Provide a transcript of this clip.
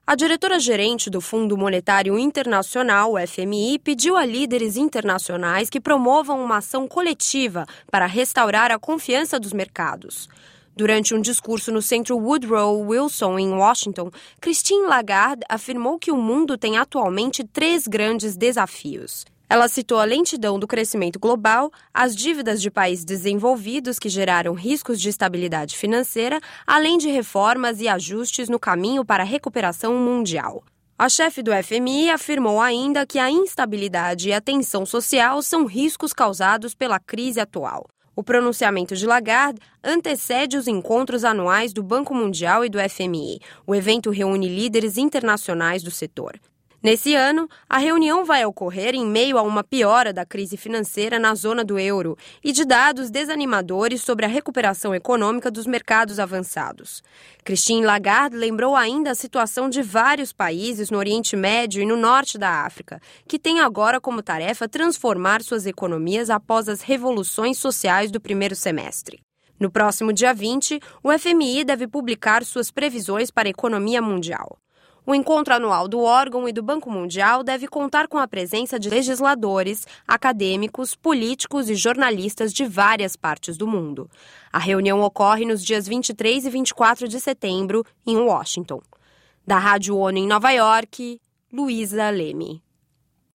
A diretora-gerente do Fundo Monetário Internacional, o FMI, pediu a líderes internacionais que promovam uma ação coletiva para restaurar a confiança dos mercados. Durante um discurso no Centro Woodrow Wilson, em Washington, Christine Lagarde afirmou que o mundo tem atualmente 3 grandes desafios. Ela citou a lentidão do crescimento global, as dívidas de países desenvolvidos que geraram riscos de estabilidade financeira, além de reformas e ajustes no caminho para a recuperação mundial. A chefe do FMI afirmou ainda que a instabilidade e a tensão social são riscos causados pela crise atual. O pronunciamento de Lagarde antecede os encontros anuais do Banco Mundial e do FMI. O evento reúne líderes internacionais do setor. Nesse ano, a reunião vai ocorrer em meio a uma piora da crise financeira na zona do euro e de dados desanimadores sobre a recuperação econômica dos mercados avançados. Christine Lagarde lembrou ainda a situação de vários países no Oriente Médio e no norte da África, que têm agora como tarefa transformar suas economias após as revoluções sociais do primeiro semestre. No próximo dia 20, o FMI deve publicar suas previsões para a economia mundial. O encontro anual do órgão e do Banco Mundial deve contar com a presença de legisladores, acadêmicos, políticos e jornalistas de várias partes do mundo. A reunião ocorre nos dias 23 e 24 de setembro, em Washington. Da Rádio ONU em Nova York, Luísa Leme.